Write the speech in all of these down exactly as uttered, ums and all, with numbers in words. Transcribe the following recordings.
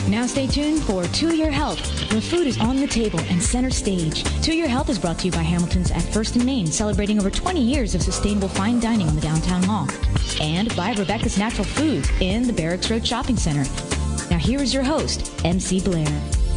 Now stay tuned for To Your Health, where food is on the table and center stage. To Your Health is brought to you by Hamilton's at First and Main, celebrating over twenty years of sustainable fine dining on the downtown mall. And by Rebecca's Natural Foods in the Barracks Road Shopping Center. Now here is your host, M C Blair.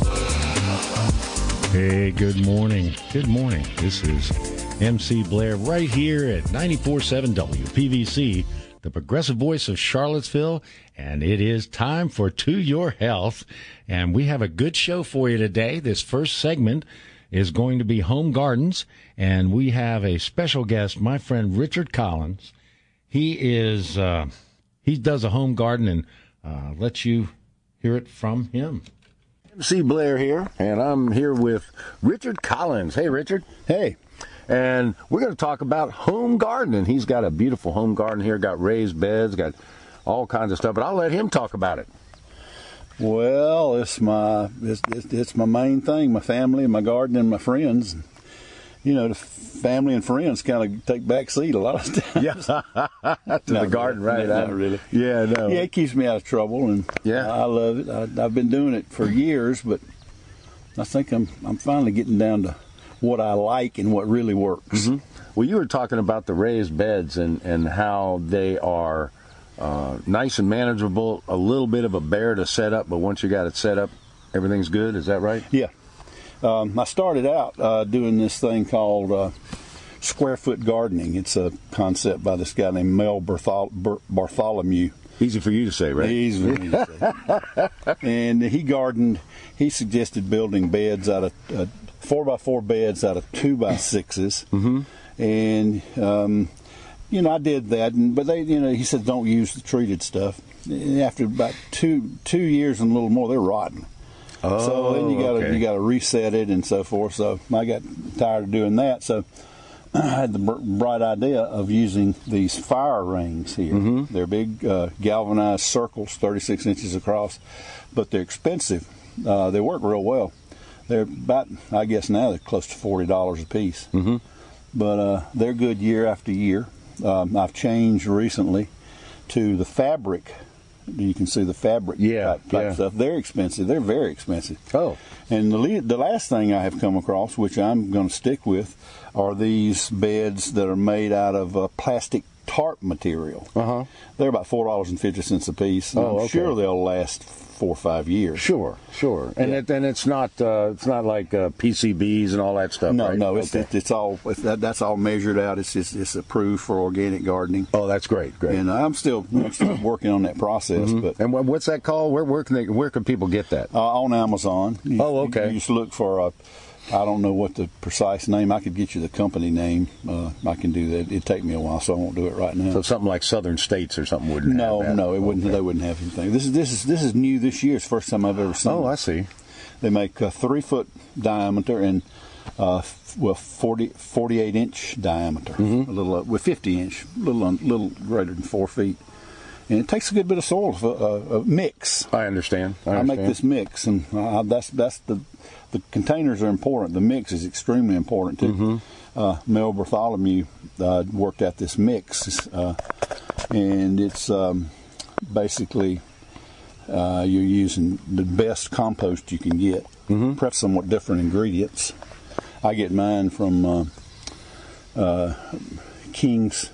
Hey, good morning. Good morning. This is M C Blair right here at ninety-four point seven W P V C, the progressive voice of Charlottesville, and it is time for To Your Health. And we have a good show for you today. This first segment is going to be home gardens, and we have a special guest, my friend Richard Collins. He is uh, he does a home garden, and uh, let you hear it from him. M C Blair here, and I'm here with Richard Collins. Hey, Richard. Hey. And we're going to talk about home gardening. He's got a beautiful home garden here, got raised beds, got all kinds of stuff, but I'll let him talk about it. Well, it's my it's, it's, it's my main thing, my family, my garden, and my friends. You know, the family and friends kind of take back seat a lot of times. Yeah, to the garden, really. right? No, not really. Yeah, no. Yeah, it keeps me out of trouble, and yeah. I, I love it. I, I've been doing it for years, but I think I'm I'm finally getting down to what I like and what really works. Mm-hmm. Well, you were talking about the raised beds and, and how they are uh, nice and manageable, a little bit of a bear to set up, but once you got it set up, everything's good. Is that right? Yeah. Um, I started out uh, doing this thing called uh, square foot gardening. It's a concept by this guy named Mel Barthol- Bar- Bartholomew. Easy for you to say, right? Easy for me to say. And he gardened, he suggested building beds out of uh, four by four beds out of two by sixes. Mm-hmm. And, um, you know, I did that, and, but they, you know, he said don't use the treated stuff. And after about two two years and a little more, they're rotten. Oh, so then you got to okay. you got to reset it and so forth. So I got tired of doing that. So I had the bright idea of using these fire rings here. Mm-hmm. They're big uh, galvanized circles, thirty-six inches across, but they're expensive. Uh, they work real well. They're about, I guess now they're close to forty dollars a piece. Mm-hmm. But uh, they're good year after year. Um, I've changed recently to the fabric. You can see the fabric yeah, type, type yeah. stuff. They're expensive. They're very expensive. Oh. And the, le- the last thing I have come across, which I'm going to stick with, are these beds that are made out of uh, plastic tarp material. Uh-huh. They're about four dollars and fifty cents a piece. And Oh, I'm okay. sure they'll last four or five years. Sure, sure. And Yeah. it, and it's not uh, it's not like uh, P C Bs and all that stuff, No, right? no, it's Okay. it, it's all it's, that, that's all measured out. It's just, it's approved for organic gardening. Oh, that's great, great. And I'm still, I'm still working on that process. Mhm. But And what, what's that called? Where where can they, where can people get that? uh, on Amazon. You, Oh, okay. You, you just look for a. I don't know what the precise name. I could get you the company name. Uh, I can do that. It'd take me a while, so I won't do it right now. So something like Southern States or something wouldn't no, have that? no, it wouldn't. Okay. They wouldn't have anything. This is this is this is new this year. It's the first time I've ever seen. Oh, it. I see. They make a three foot diameter and uh, f- well forty, forty-eight inch diameter, Mm-hmm. a little uh, with fifty inch, a little un, little greater than four feet, and it takes a good bit of soil to uh, uh, mix. I understand. I, I understand. make this mix, and uh, that's that's the the containers are important. The mix is extremely important too. Mm-hmm. Uh, Mel Bartholomew uh, worked out this mix, uh, and it's um, basically uh, you're using the best compost you can get. Mm-hmm. Perhaps somewhat different ingredients. I get mine from uh, uh, King's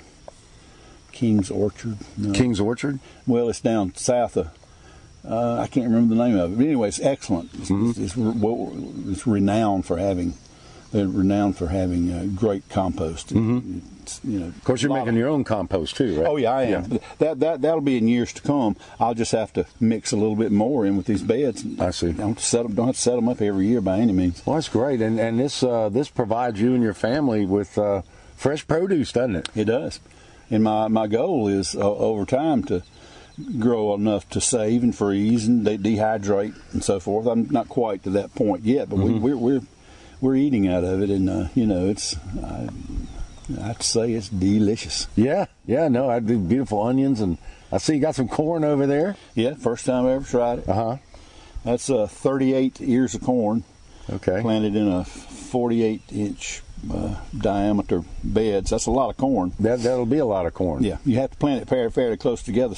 King's Orchard. No. King's Orchard? Well, it's down south of. Uh, I can't remember the name of it, but anyway, it's excellent. It's, Mm-hmm. it's, it's, re- it's renowned for having, they're renowned for having uh, great compost. Mm-hmm. It's, you know, Of course, you're making your own compost too, right? Oh yeah, I am. Yeah. That that that'll be in years to come. I'll just have to mix a little bit more in with these beds. I see. Don't set them, don't have to set them up every year by any means. Well, that's great, and and this uh, this provides you and your family with uh, fresh produce, doesn't it? It does. And my my goal is uh, over time to grow enough to save and freeze and de- dehydrate and so forth. I'm not quite to that point yet, but Mm-hmm. we, we're we're we're eating out of it, and uh, you know, it's I, I'd say it's delicious. Yeah, yeah. No, I do beautiful onions, and I see you got some corn over there. Yeah, first time I ever tried it. Uh huh. That's uh, thirty-eight ears of corn Okay. planted in a forty-eight inch uh, diameter beds. That's a lot of corn. That that'll be a lot of corn. Yeah, you have to plant it fairly, fairly close together so it'll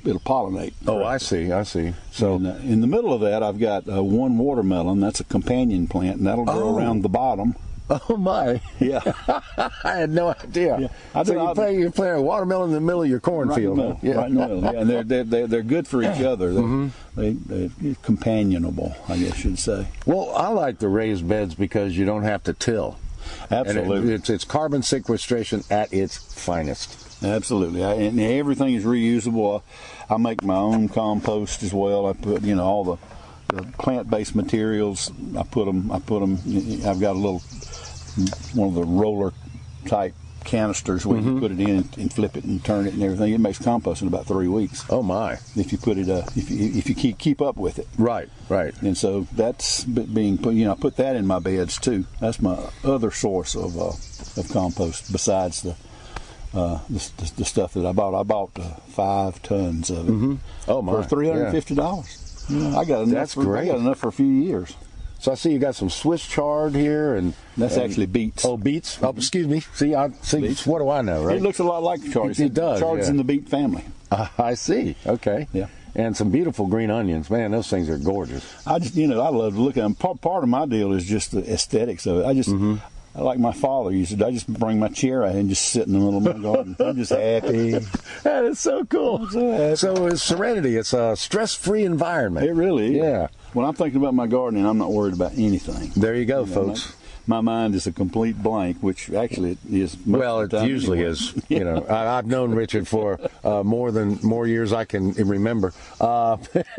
it'll pollinate. Oh, I see, I see. So and, uh, in the middle of that, I've got uh, one watermelon. That's a companion plant, and that'll grow Oh. around the bottom. oh my, Yeah. I had no idea. Yeah. I So do- you I- play, you're playing a watermelon in the middle of your Right in the cornfield. middle. huh? Yeah. Right in the middle. Yeah, and they're, they're, they're, they're, they're good for each other. They're, they, they're companionable, I guess you'd say. Well, I like the raised beds because you don't have to till. Absolutely. And it, it's, it's carbon sequestration at its finest. Absolutely, I, and everything is reusable. I, I make my own compost as well. I put, you know, all the, the plant-based materials. I put them. I put them. I've got a little one of the roller type canisters where you put it in and flip it and turn it and everything. It makes compost in about three weeks Oh my! if you put it. Uh, if you, if you keep keep up with it. Right, right. And so that's b- being put. You know, I put that in my beds too. That's my other source of uh, of compost besides the. Uh, the, the, the stuff that I bought, I bought uh, five tons of it Mm-hmm. Oh my! for three hundred and fifty dollars. You know, I got enough. That's for, great. I got enough for a few years. So I see you got some Swiss chard here, and That's and- actually beets. Oh, beets. Oh, excuse me. See, I see. Beets. What do I know, right? It looks a lot like chard. It- it does, Chard's yeah. in the beet family. Uh, I see. Okay. Yeah. And some beautiful green onions. Man, those things are gorgeous. I just, you know, I love to look at them. Part, part of my deal is just the aesthetics of it. I just, Mm-hmm. I like my father used to. I just bring my chair out and just sit in the middle of my garden. I'm just happy. That is so cool. so happy. So it's serenity. It's a stress-free environment. It really is. Yeah. When I'm thinking about my gardening, I'm not worried about anything. There you go, You know, folks. My, my mind is a complete blank, which actually it is. most Well, of it the time usually anyway. is. You know, I, I've known Richard for uh, more than more years I can remember. Uh,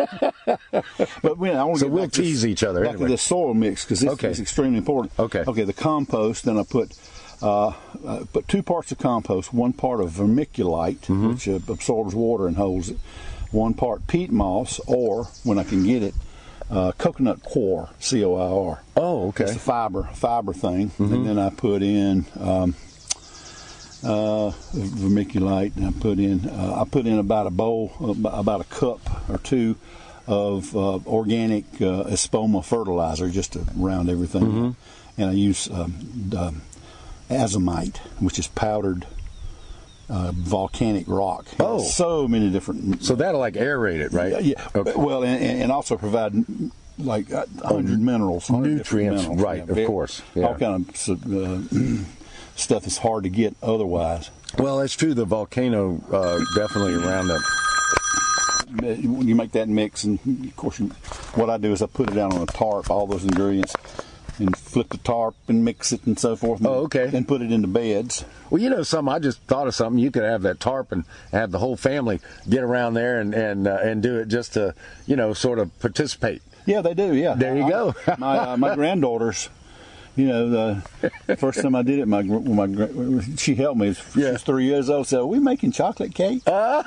But when I want So to get we'll back to tease this- each other Back anyway. to the soil mix because this Okay. is extremely important. Okay. Okay. The compost. Then I put uh, I put two parts of compost. One part of vermiculite, Mm-hmm. which uh, absorbs water and holds it. One part peat moss, or when I can get it, uh, coconut coir, C O I R. oh, okay. It's a fiber fiber thing. Mm-hmm. And then I put in um, uh, vermiculite, and I put in uh, I put in about a bowl, about a cup or two of uh, organic uh, espoma fertilizer just to round everything. Mm-hmm. up. And I use um, um, azomite, which is powdered uh, volcanic rock. Oh. So many different. So that'll like aerate it, right? Yeah, yeah. Okay. Well, and, and also provide like a hundred minerals, one hundred different Nutrients, minerals. right, Yeah, of very- course, yeah. All kind of uh, stuff that's hard to get otherwise. Well, that's true. The volcano uh, definitely around up. You make that mix, and of course, you, what I do is I put it down on a tarp, all those ingredients, and flip the tarp and mix it and so forth. And, Oh, okay. And put it into beds. Well, you know, something. I just thought of something. You could have that tarp and have the whole family get around there and and uh, and do it just to, you know, sort of participate. Yeah, they do. Yeah. There you I- go. my uh, my granddaughters. You know, the first time I did it, my my gra- she helped me. She Yeah. was three years old. Said, "Are we making chocolate cake?"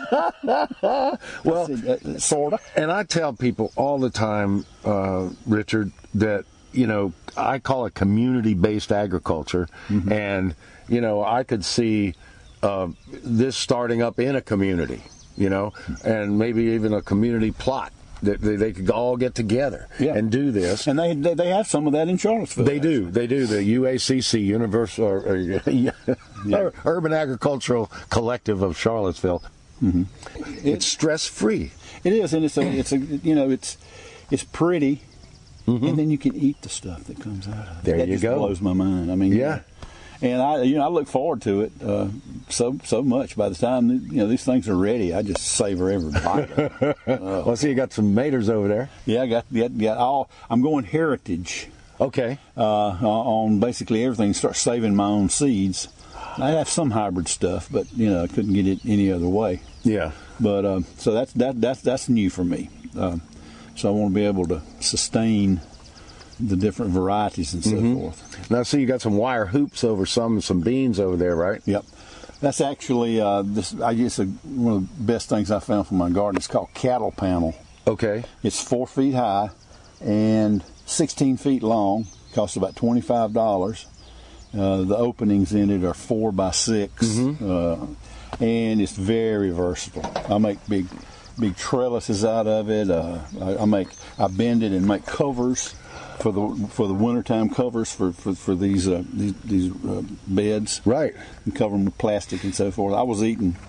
Well, uh, sorta. and I tell people all the time, uh, Richard, that, you know, I call it community-based agriculture, Mm-hmm. and, you know, I could see uh, this starting up in a community, you know, and maybe even a community plot that they, they could all get together Yeah. and do this. And they, they they have some of that in Charlottesville. They do. They do. The U A C C, Universal or, or, Urban Agricultural Collective of Charlottesville. Mm-hmm. It's stress-free. It is, and it's a it's a you know it's it's pretty, and then you can eat the stuff that comes out of it. Mm-hmm. There that you just go. Blows my mind. I mean, Yeah. And I, you know, I look forward to it uh, so so much. By the time you know these things are ready, I just savor every bite. of it. Well, I see you got some maters over there. Yeah, I got got, got all. I'm going heritage Okay. uh, on basically everything. Start saving my own seeds. I have some hybrid stuff, but you know I couldn't get it any other way. Yeah. But uh, so that's that that's that's new for me. Um, so I want to be able to sustain the different varieties and so Mm-hmm. forth. Now, I see you got some wire hoops over some some beans over there, right? Yep, that's actually uh, this. I guess a, one of the best things I found for my garden. It's called cattle panel. Okay. It's four feet high and sixteen feet long. Costs about twenty five dollars. Uh, the openings in it are four by six, Mm-hmm. uh, and it's very versatile. I make big, big trellises out of it. Uh, I, I make, I bend it and make covers for the for the wintertime covers for for, for these uh, these, these uh, beds. Right. And cover them with plastic and so forth. I was eating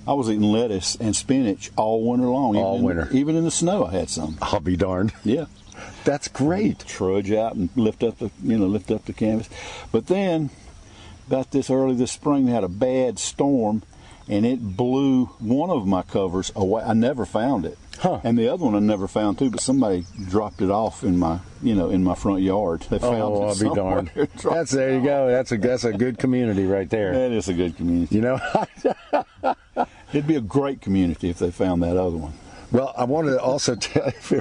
I was eating lettuce and spinach all winter long. All even winter. In, even in the snow, I had some. I'll be darned. Yeah. That's great. Trudge out and lift up the, you know, lift up the canvas. But then, about this early this spring, they had a bad storm, and it blew one of my covers away. I never found it. Huh. And the other one I never found too, but somebody dropped it off in my, you know, in my front yard. They found Oh, it I'll be somewhere. darned. Dropped That's there you it go. That's a that's a good community right there. That is a good community. You know. It'd be a great community if they found that other one. Well, I wanted to also tell you.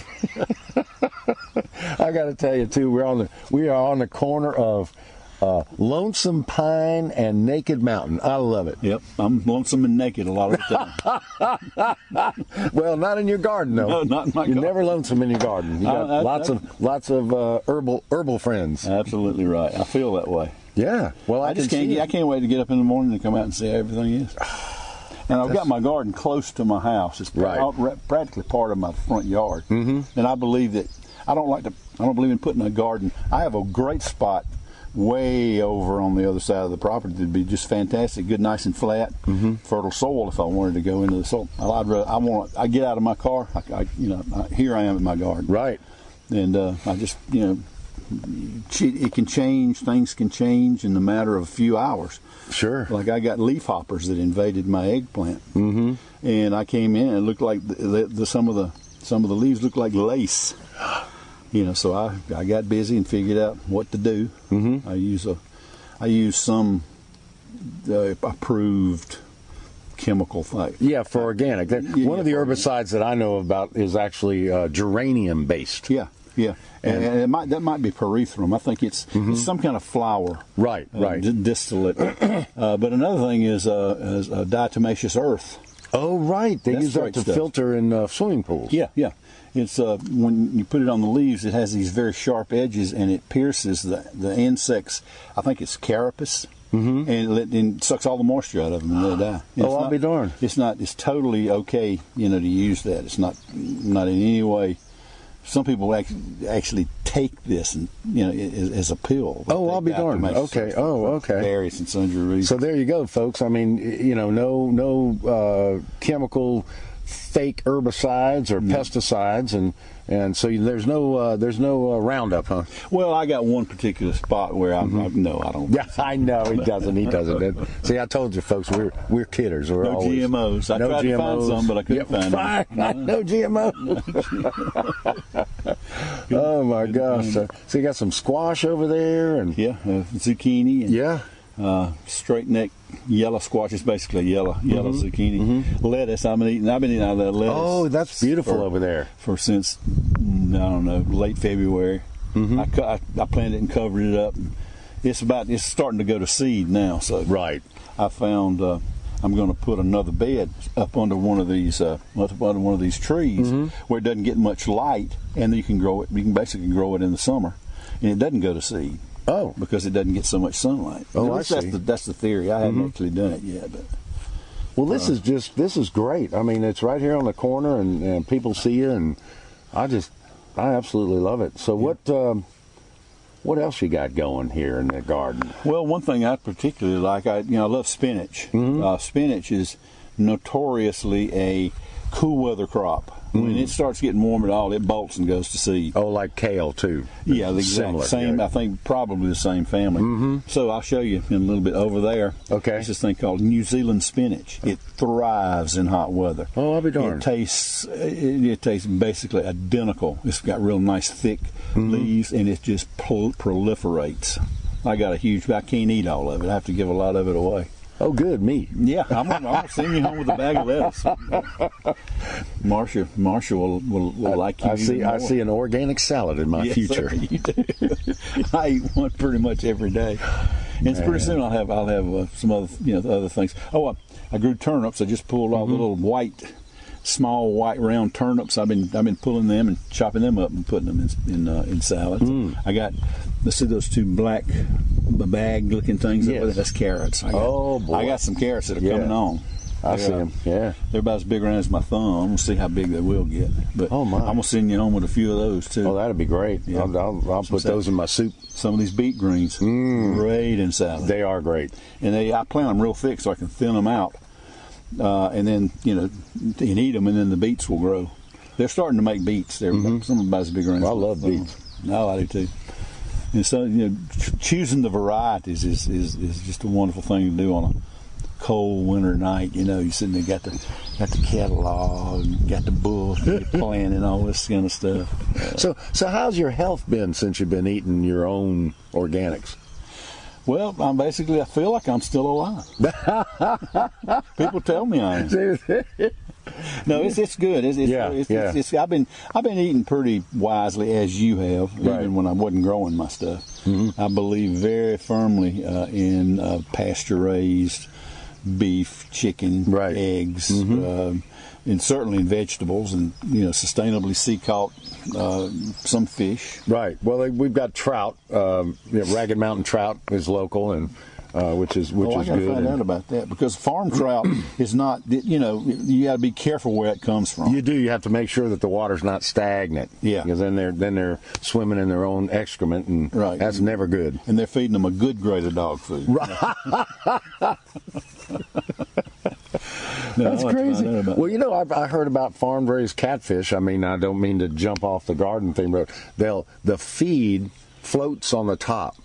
I got to tell you too. We're on the we are on the corner of uh, Lonesome Pine and Naked Mountain. I love it. Yep, I'm lonesome and naked a lot of the time. Well, not in your garden though. No, not in my You're garden. never lonesome in your garden. You got I- I- lots I- of lots of uh, herbal herbal friends. Absolutely right. I feel that way. Yeah. Well, I, I just can can't. see I it. can't wait to get up in the morning and come out and see how everything is. And I've got my garden close to my house. It's Right. pra- practically part of my front yard. Mm-hmm. And I believe that I don't like to. I don't believe in putting a garden. I have a great spot way over on the other side of the property that'd be just fantastic, good, nice and flat, mm-hmm. fertile soil. If I wanted to go into the soil, I'd rather, I want. I get out of my car. I, I you know, I, here I am in my garden. Right. And uh, I just, you know, it can change. Things can change in the matter of a few hours. Sure. Like I got leaf hoppers that invaded my eggplant, Mm-hmm. and I came in and it looked like the, the, the, some of the some of the leaves looked like lace. You know, so I, I got busy and figured out what to do. Mm-hmm. I use a I use some uh, approved chemical thing. Yeah, for organic. That- Yeah, One of the for herbicides that I know about is actually uh, geranium based. Yeah, yeah, and, and it might that might be pyrethrum. I think it's, it's some kind of flower. Right, uh, right. d- distillate. uh, but another thing is, uh, is uh, diatomaceous earth. Oh, right. They That's use that great to stuff. filter in uh, swimming pools. Yeah, yeah. It's uh, when you put it on the leaves, it has these very sharp edges, and it pierces the the insects. I think it's carapace, mm-hmm. and it let, and sucks all the moisture out of them, and they die. And Oh, it's I'll not- be darned. It's not. It's totally okay, you know, to use that. It's not not in any way. Some people actually, actually take this and you know as, as a pill. Oh, I'll be darned. Okay. Oh, okay. Various and sundry reasons. So there you go, folks. I mean, you know, no no uh, chemical fake herbicides or pesticides, and and so there's no uh, there's no uh, Roundup, huh? Well, I got one particular spot where I, I no, I don't. Yeah, I know he doesn't. He doesn't. See, I told you, folks, we're we're kidders. We're No always, G M Os. I no tried G M Os. to find some, but I couldn't Yeah, find them. fine. No G M Os. Oh my gosh! So, so you got some squash over there, and Yeah, uh, zucchini. And, yeah. Uh, straight neck yellow squash is basically yellow yellow Mm-hmm. zucchini. Lettuce. I've been eating. I've been eating out of that lettuce. Oh, that's beautiful for, over there. For since mm, I don't know late February. Mm-hmm. I, cu- I I planted it and covered it up. It's about it's starting to go to seed now. So Right. I found uh, I'm going to put another bed up under one of these uh, up under one of these trees Mm-hmm. where it doesn't get much light, and you can grow it. You can basically grow it in the summer, and it doesn't go to seed. Oh. Because it doesn't get so much sunlight. Oh, At I least that's see. the, that's the theory. I haven't actually done it yet, but Well, this is just this is great. I mean, it's right here on the corner, and, and people see you, and I just I absolutely love it. So what um, what else you got going here in the garden? well, one thing I particularly like, I you know, I love spinach. Mm-hmm. Uh, spinach is notoriously a cool weather crop. Mm. When it starts getting warm at all, it bolts and goes to seed. Oh, like kale too. Yeah, the exact Similar, same. yeah. I think probably the same family. Mm-hmm. So I'll show you in a little bit over there. Okay. There's this thing called New Zealand spinach. It thrives in hot weather. Oh, I'll be darned. It tastes. It, it tastes basically identical. It's got real nice thick Mm-hmm. leaves, and it just prol- proliferates. I got a huge. I can't eat all of it. I have to give a lot of it away. Oh, good, me. Yeah, I'm gonna, I'll send you home with a bag of lettuce. Marsha, Marsha will, will, will like you. I see. even I more. see an organic salad in my Yes, future. sir, you do. I eat one pretty much every day, and it's pretty soon I'll have I'll have uh, some other you know other things. Oh, I, I grew turnips. I just pulled all Mm-hmm. the little white, small white round turnips. I've been I've been pulling them and chopping them up and putting them in in, uh, in salads. Mm. I got let's see those two black bag looking things. Yes. Over there. That's carrots. I got, Oh, boy. I got some carrots that are Yeah. coming on. I They're, see uh, them. Yeah. They're about as big around as my thumb. I'm gonna see how big they will get. But Oh, my. I'm gonna send you home with a few of those too. Oh, that'd be great. Yeah. I'll, I'll, I'll put Some those in my soup. Some of these beet greens, Mm. great in salad. They are great. And they, I plant them real thick so I can thin them out. uh, and then you know and eat them, and then the beets will grow. They're starting to make beets. They're mm-hmm. some about as big around. Well, I love beets. No, I do too. And so you know, ch- choosing the varieties is, is is just a wonderful thing to do on a cold winter night. You know, you sitting there, got the got the catalog, got the book, you're planning all this kind of stuff. Uh, so, so how's your health been since you've been eating your own organics? Well, I'm basically, I feel like I'm still alive. People tell me I am. No, it's it's good. It's, it's, yeah, it's, yeah. It's, it's, I've been I've been eating pretty wisely, as you have, right. even when I wasn't growing my stuff. Mm-hmm. I believe very firmly uh, in uh, pasture raised beef, chicken, right. eggs, mm-hmm. uh, and certainly in vegetables, and you know, sustainably sea caught uh, some fish. Right. Well, we've got trout. Um, you know, Ragged Mountain trout is local, and uh, which is which oh, is I gotta good. Find out about that, because farm trout is not. You know, you got to be careful where it comes from. You do. You have to make sure that the water's not stagnant. Yeah. Because then they're then they're swimming in their own excrement, and right. that's never good. And they're feeding them a good grade of dog food. Right. No, That's crazy. Well, you know, I've I heard about farm-raised catfish. I mean, I don't mean to jump off the garden thing, but they'll the feed floats on the top,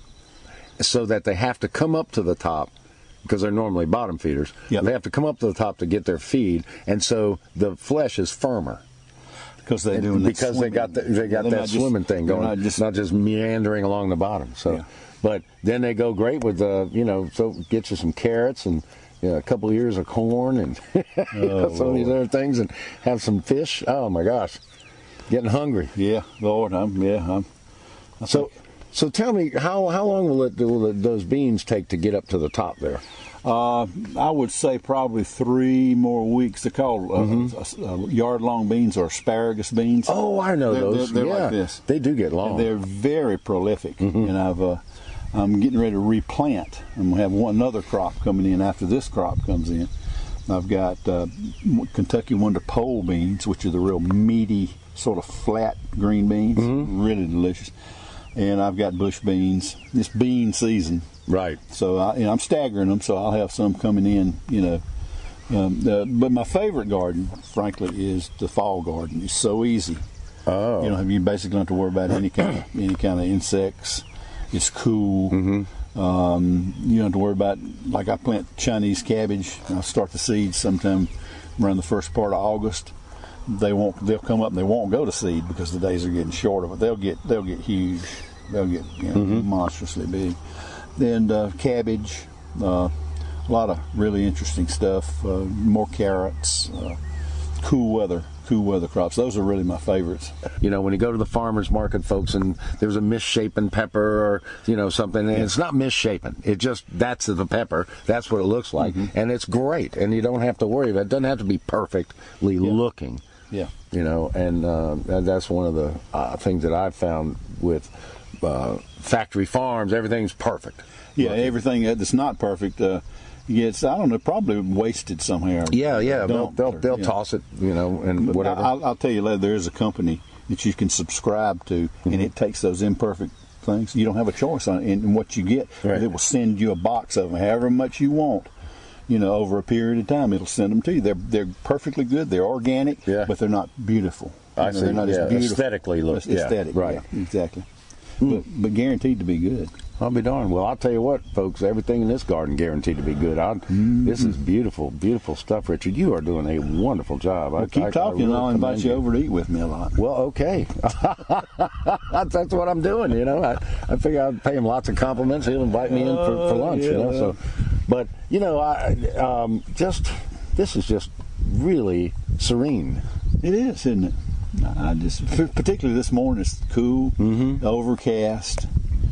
so that they have to come up to the top, because they're normally bottom feeders. Yep. They have to come up to the top to get their feed, and so the flesh is firmer. Because they doing because they got the, they got they're that swimming just, thing going, not just, not just meandering along the bottom. So, yeah. But then they go great with the you know, so get you some carrots and. Yeah, a couple of ears of corn and oh, some of these other things, and have some fish. Oh my gosh, getting hungry. Yeah, Lord, I'm yeah. I'm. I so, so tell me, how how long will it will it, those beans take to get up to the top there? Uh, I would say probably three more weeks. They're called uh, mm-hmm. uh, yard-long beans or asparagus beans. Oh, I know they're, those. They're, they're yeah. like this. They do get long. And they're very prolific, mm-hmm. and I've. Uh, I'm getting ready to replant. I'm going to have one another crop coming in after this crop comes in. I've got uh, Kentucky Wonder pole beans, which are the real meaty, sort of flat green beans, mm-hmm. really delicious. And I've got bush beans. It's bean season, right? So I, you know, I'm staggering them, so I'll have some coming in. You know, um, uh, but my favorite garden, frankly, is the fall garden. It's so easy. Oh, you know, you basically don't have to worry about any kind of any kind of insects. It's cool. Mm-hmm. Um, you don't have to worry about, like I plant Chinese cabbage. I'll start the seeds sometime around the first part of August. They won't. They'll come up and they won't go to seed because the days are getting shorter. But they'll get. They'll get huge. They'll get you know, mm-hmm. monstrously big. Then uh, cabbage. Uh, a lot of really interesting stuff. Uh, more carrots. Uh, cool weather. Cool weather crops. Those are really my favorites. You know, when you go to the farmer's market, folks, and there's a misshapen pepper or, you know, something, and it's not misshapen. It just, that's the pepper. That's what it looks like. Mm-hmm. And it's great. And you don't have to worry about it. It doesn't have to be perfectly yeah. looking. Yeah. You know, and uh, that's one of the uh, things that I've found with uh, factory farms. Everything's perfect. Yeah, looking. Everything that's not perfect, uh, Yeah, it's, I don't know, probably wasted somewhere. Yeah, yeah, they'll they'll, or, they'll yeah. toss it, you know, and but whatever. I'll, I'll tell you later, there is a company that you can subscribe to, mm-hmm. and it takes those imperfect things. You don't have a choice on it, and what you get, right. it will send you a box of them, however much you want. You know, over a period of time, it'll send them to you. They're they're perfectly good. They're organic, yeah. but they're not beautiful. I you know, see. They're not yeah, as beautiful. Aesthetically look, yeah, aesthetic, right? Yeah, exactly. Mm. But, but guaranteed to be good. I'll be darned. Well, I'll tell you what, folks, everything in this garden guaranteed to be good. Mm-hmm. This is beautiful, beautiful stuff, Richard. You are doing a wonderful job. Well, I, keep I, talking, I really and I'll invite you you over to eat with me a lot. Well, okay. that's, that's what I'm doing, you know. I, I figure I'd pay him lots of compliments. He'll invite me in for, for lunch, yeah. you know. So, but, you know, I um, just, this is just really serene. It is, isn't it? I just, particularly this morning, it's cool, mm-hmm. overcast.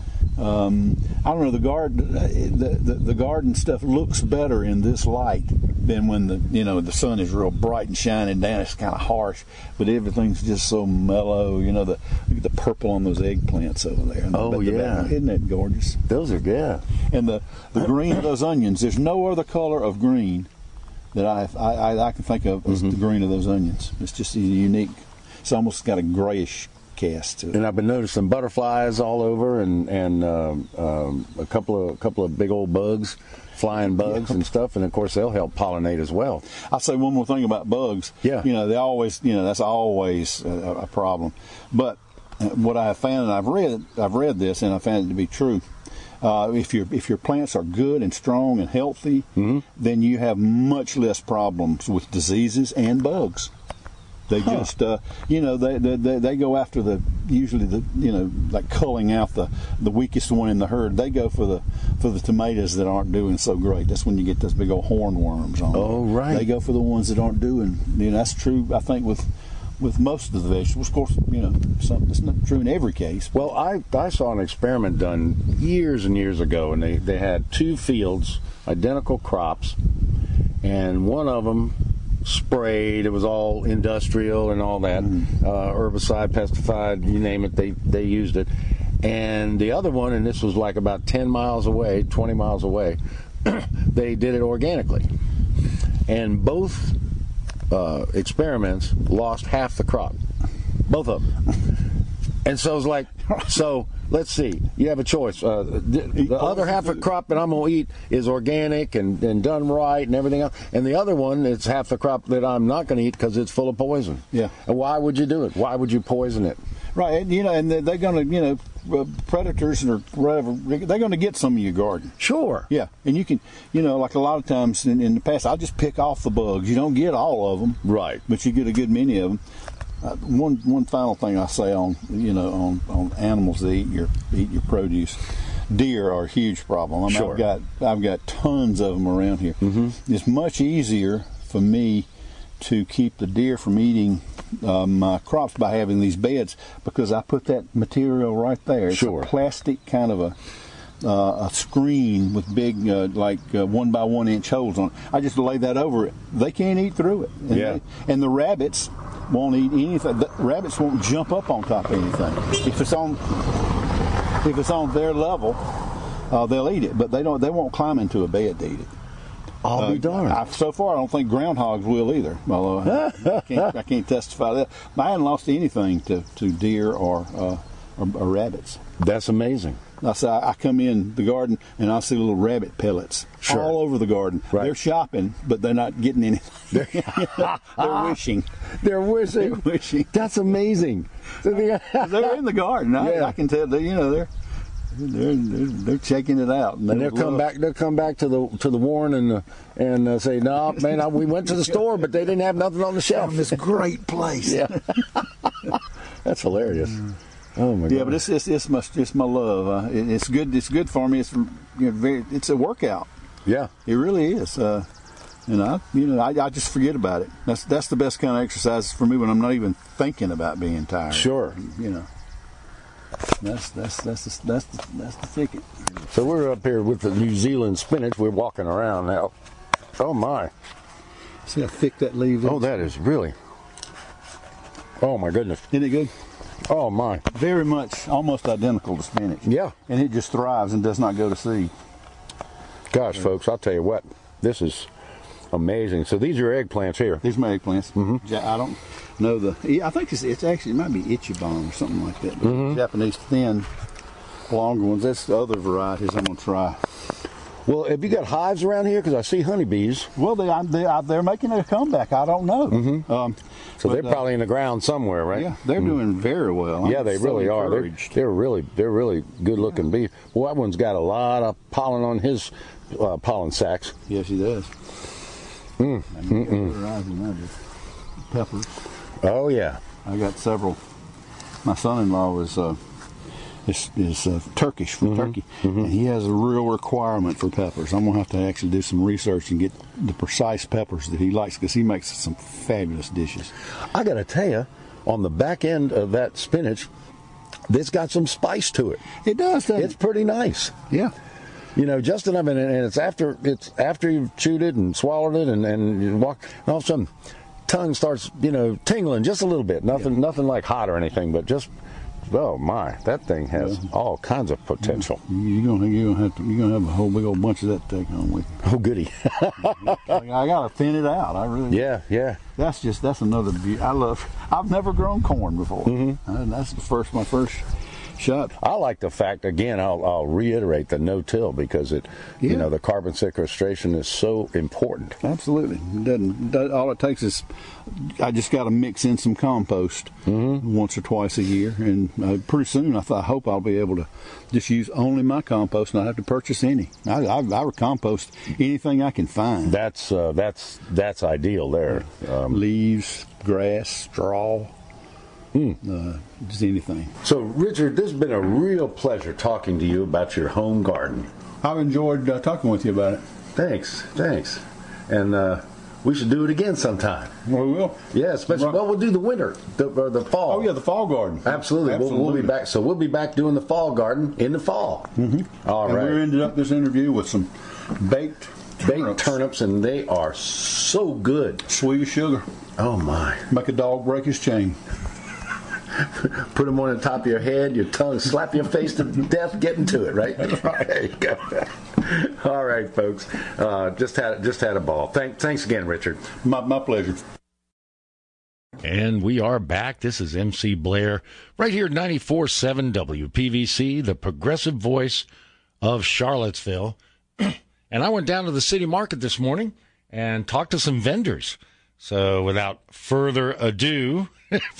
Um, I don't know, the garden, the, the the garden stuff looks better in this light than when the you know the sun is real bright and shining down. It's kind of harsh, but everything's just so mellow. You know, the look at the purple on those eggplants over there. Oh the, the, yeah, isn't that gorgeous? Those are good. And the the green of those onions. There's no other color of green that I I, I can think of as mm-hmm. the green of those onions. It's just a unique. It's almost got a grayish cast to it. And I've been noticing butterflies all over, and and um, um, a couple of a couple of big old bugs, flying bugs Yeah. and stuff. And of course, they'll help pollinate as well. I'll say one more thing about bugs. Yeah. You know, they always, you know, that's always a, a problem. But uh, what I have found, and I've read, I've read this, and I found it to be true. Uh, if your if your plants are good and strong and healthy, Mm-hmm. then you have much less problems with diseases and bugs. They Huh. just, uh, you know, they, they they they go after the usually the you know like culling out the, the weakest one in the herd. They go for the for the tomatoes that aren't doing so great. That's when you get those big old hornworms on. Oh, them. right. They go for the ones that aren't doing. You know, that's true. I think with with most of the vegetables, of course, you know, some, it's not true in every case. Well, I, I saw an experiment done years and years ago, and they, they had two fields, identical crops, and one of them sprayed. It was all industrial and all that, Mm-hmm. uh, herbicide, pesticide, you name it, they, they used it. And the other one, and this was like about ten miles away, twenty miles away, they did it organically. And both uh, experiments lost half the crop. Both of them. And so it's like, so let's see. You have a choice. Uh, the the other half of the crop that I'm going to eat is organic and, and done right and everything else. And the other one is half the crop that I'm not going to eat because it's full of poison. Yeah. And why would you do it? Why would you poison it? Right, and you know, and they're, they're going to, you know, uh, predators or whatever, they're going to get some of your garden. Sure. Yeah, and you can, you know, like a lot of times in, in the past, I'll just pick off the bugs. You don't get all of them, Right. but you get a good many of them. Uh, one one final thing I say on, you know, on, on animals that eat your eat your produce. Deer are a huge problem. I mean, Sure. I've got I've got tons of them around here. Mm-hmm. It's much easier for me to keep the deer from eating uh, my crops by having these beds because I put that material right there. It's Sure. a plastic kind of a uh, a screen with big uh, like uh, one by one inch holes on it. I just lay that over it. They can't eat through it. And Yeah. they- and the rabbits won't eat anything. The rabbits won't jump up on top of anything. If it's on if it's on their level, uh, they'll eat it. But they don't. They won't climb into a bed to eat it. I'll Uh, be darned. I, so far, I don't think groundhogs will either. Although I, I, can't, I can't testify to that. I haven't lost anything to, to deer or, uh, or or rabbits. That's amazing. I say I come in the garden and I see little rabbit pellets Sure. all over the garden. Right. They're shopping, but they're not getting anything. They're wishing. They're wishing. They're wishing. That's amazing. So the- They're in the garden. I, Yeah. I can tell. They, you know, they're they're they're, they're checking it out. And they'll come back. They'll come back to the to the warren and uh, and uh, say, "No, man, I, we went to the store, but they didn't have nothing on the shelf." This great place. Yeah, that's hilarious. Oh my god. Yeah, but it's it's, it's my it's my love. Uh, it, it's good. It's good for me. It's you know, very. It's a workout. yeah, It really is. Uh, and I, you know, I, I just forget about it. That's that's the best kind of exercise for me when I'm not even thinking about being tired. Sure. You know. That's that's that's the, that's the, that's the ticket. So we're up here with the New Zealand spinach. We're walking around now. Oh my. See how thick that leaf is? Oh, that is really. Oh my goodness. Isn't it good? Oh my. Very much, almost identical to spinach. Yeah. And it just thrives and does not go to seed. Gosh, folks, I'll tell you what. This is amazing. So these are eggplants here. These are my eggplants. Mm-hmm. I don't know the. yeah, I think it's, it's actually it might be Ichiban or something like that. Mm-hmm. Japanese thin, longer ones. That's the other varieties I'm gonna try. Well, have you got hives around here? Because I see honeybees. Well, they I- they I- they're making a comeback. I don't know. Mm-hmm. Um, So but, they're uh, probably in the ground somewhere, right? yeah, they're doing very well. I'm Yeah, they so really are. They're, encouraged. they're really they're really good looking beef. Well, that one's got a lot of pollen on his uh, pollen sacs. Yes, he does. Mm. I mean, you got better eyes than I do. Peppers. Oh yeah. I got several. My son-in-law was uh, is, is uh, Turkish for turkey, and he has a real requirement for peppers. I'm gonna have to actually do some research and get the precise peppers that he likes because he makes some fabulous dishes. I got to tell you, on the back end of that spinach, it's got some spice to it. It does. Doesn't It's it? pretty nice. Yeah. You know, just enough, and, and it's after it's after you've chewed it and swallowed it, and, and you walk, and all of a sudden, tongue starts, you know, tingling just a little bit. Nothing, Yeah. nothing like hot or anything, but just Oh my, that thing has yeah. all kinds of potential. You're gonna you're gonna have to you're gonna have a whole big old bunch of that to take home with you. Oh goody. I gotta thin it out. I really. Yeah, yeah. That's just that's another beauty. I love. I've never grown corn before. Mm-hmm. Uh, that's the first my first shot. I like the fact, again, I'll, I'll reiterate the no-till because it, yeah. you know, the carbon sequestration is so important. Absolutely. It doesn't, doesn't, all it takes is, I just got to mix in some compost mm-hmm. once or twice a year, and uh, pretty soon I, thought, I hope I'll be able to just use only my compost and not have to purchase any. I, I, I would compost anything I can find. That's uh, that's that's ideal there. Um, Leaves, grass, straw. Hmm. Uh, just anything. So, Richard, this has been a real pleasure talking to you about your home garden. I've enjoyed uh, talking with you about it. Thanks, thanks. And uh, we should do it again sometime. Well, we will. Yeah, especially, well, we'll do the winter, the, or the fall. Oh, yeah, the fall garden. Absolutely. Absolutely. We'll, we'll be back. So we'll be back doing the fall garden in the fall. Mm-hmm. All and right. we ended up this interview with some baked Baked turnips. turnips, and they are so good. Sweet as sugar. Oh, my. Make a dog break his chain. Put them on the top of your head, your tongue, slap your face to death, getting to it, right? That's right. There you go. All right, folks. Uh, just had just had a ball. Thank, thanks again, Richard. My, my pleasure. And we are back. This is M C Blair, right here at ninety-four point seven W P V C, the progressive voice of Charlottesville. And I went down to the city market this morning and talked to some vendors. So without further ado,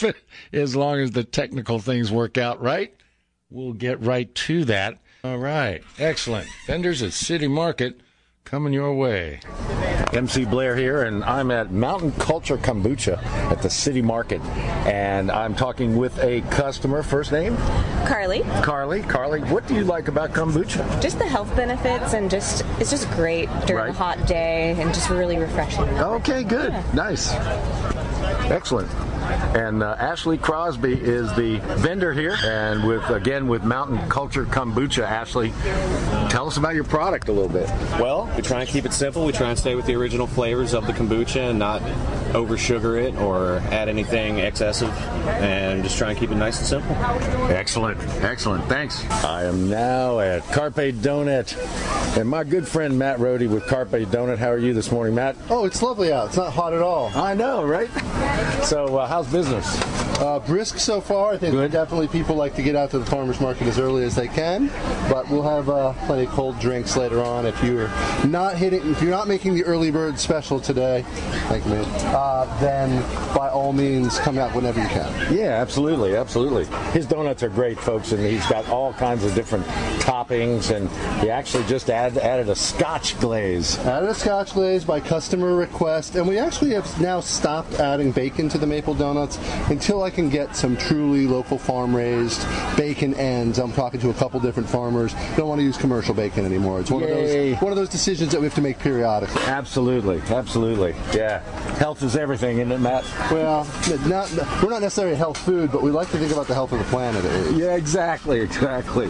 as long as the technical things work out right, we'll get right to that. All right. Excellent. Vendors at City Market coming your way. M C Blair here, and I'm at Mountain Culture Kombucha at the City Market. And I'm talking with a customer. First name? Carly. Carly. Carly, what do you like about kombucha? Just the health benefits, and just it's just great during Right. a hot day, and just really refreshing. Okay, good. Yeah. Nice. Excellent. And uh, Ashley Crosby is the vendor here, and with again with Mountain Culture Kombucha. Ashley, tell us about your product a little bit. Well, we try and keep it simple. We try and stay with the original flavors of the kombucha and not over sugar it or add anything excessive, and just try and keep it nice and simple. Excellent. Excellent. Thanks. I am now at Carpe Donut, and my good friend Matt Rohde with Carpe Donut. How are you this morning, Matt? Oh, it's lovely out. It's not hot at all. I know, right? So, uh, how's business? Uh, brisk so far. I think Good. definitely people like to get out to the farmers market as early as they can, but we'll have uh, plenty of cold drinks later on. If you're not hitting, if you're not making the early bird special today, thank you, man. Uh, then by all means, come out whenever you can. Yeah, absolutely, absolutely. His donuts are great, folks, and he's got all kinds of different toppings, and he actually just add, added a Scotch glaze. Added a Scotch glaze by customer request, and we actually have now stopped adding bacon to the maple donuts until I can get some truly local farm-raised bacon ends. I'm talking to a couple different farmers. Don't want to use commercial bacon anymore. It's one Yay. of those one of those decisions that we have to make periodically. Absolutely, absolutely. Yeah, health is everything, isn't it, Matt? Well, not, we're not necessarily a health food, but we like to think about the health of the planet. Yeah, exactly, exactly.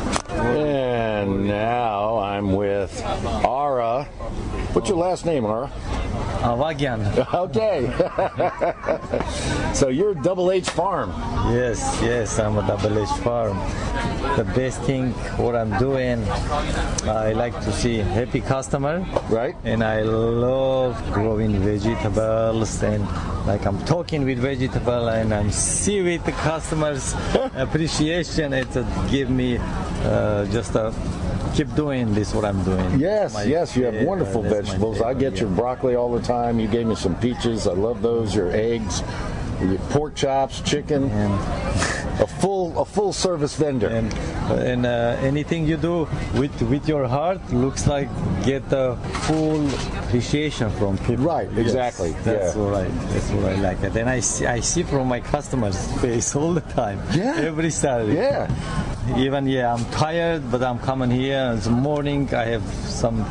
And now I'm with Ara. What's your last name, Ara? Avagyan. Okay. So you're Double H Farm. Yes, yes, I'm a Double H Farm. The best thing what I'm doing, I like to see happy customer. Right. And I love growing vegetables, and like I'm talking with vegetable and I'm see with the customers appreciation. It uh, give me uh, just a keep doing this what I'm doing. Yes, my, yes, you have yeah, wonderful vegetables. I get yeah. your broccoli all the time. You gave me some peaches. I love those. Your eggs, your pork chops, chicken. And a full a full service vendor. And, and uh, anything you do with with your heart looks like get the full appreciation from people. Right, exactly. Yes, that's yeah. what I that's what I like. And then I see I see from my customers' face all the time. Yeah. Every Saturday. Yeah. Even yeah, I'm tired, but I'm coming here. In the morning, I have some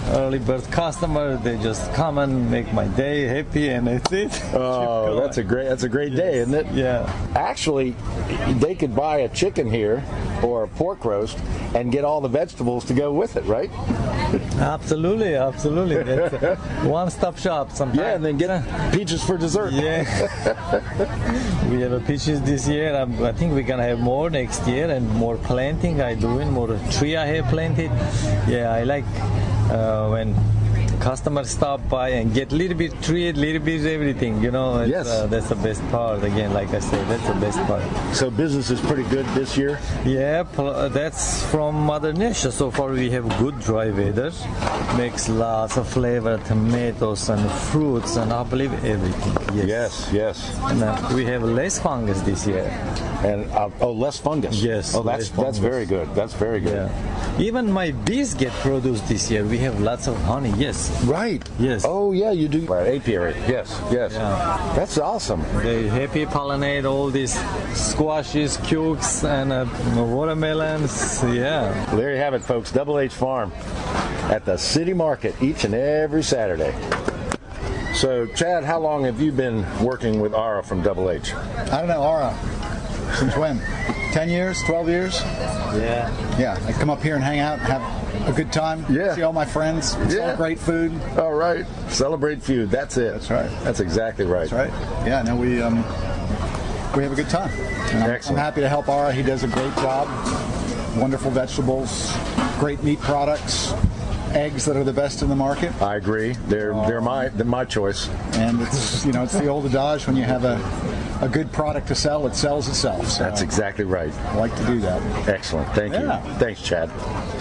early bird customer. They just come and make my day happy, and that's it. Oh, that's a great that's a great Yes. day, isn't it? Yeah. Actually, they could buy a chicken here or a pork roast and get all the vegetables to go with it, right? Absolutely, absolutely. That's a one-stop shop sometimes. Yeah, and then get peaches for dessert. Yeah. We have a peaches this year. Um, I think we're gonna have more next year and more planting. I doing more tree I have planted. Yeah, I like uh, when customers stop by and get a little bit tree, a little bit everything. You know, it's, Yes. uh, that's the best part. Again, like I said, that's the best part. So business is pretty good this year. Yeah, pl- that's from Mother Nature. So far we have good dry weather. Makes lots of flavor, tomatoes and fruits and I believe everything. Yes. yes. And, uh, we have less fungus this year. And uh, oh, less fungus. Yes, Oh, that's less that's fungus. very good. That's very good. Yeah. Even my bees get produced this year. We have lots of honey. Yes. Right. Yes. Oh, yeah, you do. Apiary. Yes. Yes. Yeah. That's awesome. They happy pollinate all these squashes, cukes, and uh, watermelons. Yeah. There you have it, folks. Double H Farm at the City Market each and every Saturday. So, Chad, how long have you been working with Ara from Double H? I don't know, Ara. Since when? ten years? twelve years? Yeah. Yeah, I come up here and hang out and have a good time. Yeah. See all my friends. It's Yeah. all great food. All right. Celebrate food. That's it. That's right. That's exactly right. That's right. Yeah, no, we um, we have a good time. And I'm, I'm Excellent. happy to help Ara. He does a great job. Wonderful vegetables, great meat products, eggs that are the best in the market. I agree. They're they're my they're my choice. And it's you know it's the old adage, when you have a a good product to sell, it sells itself. So That's exactly right. I like to do that. Excellent. Thank Yeah. you. Thanks, Chad.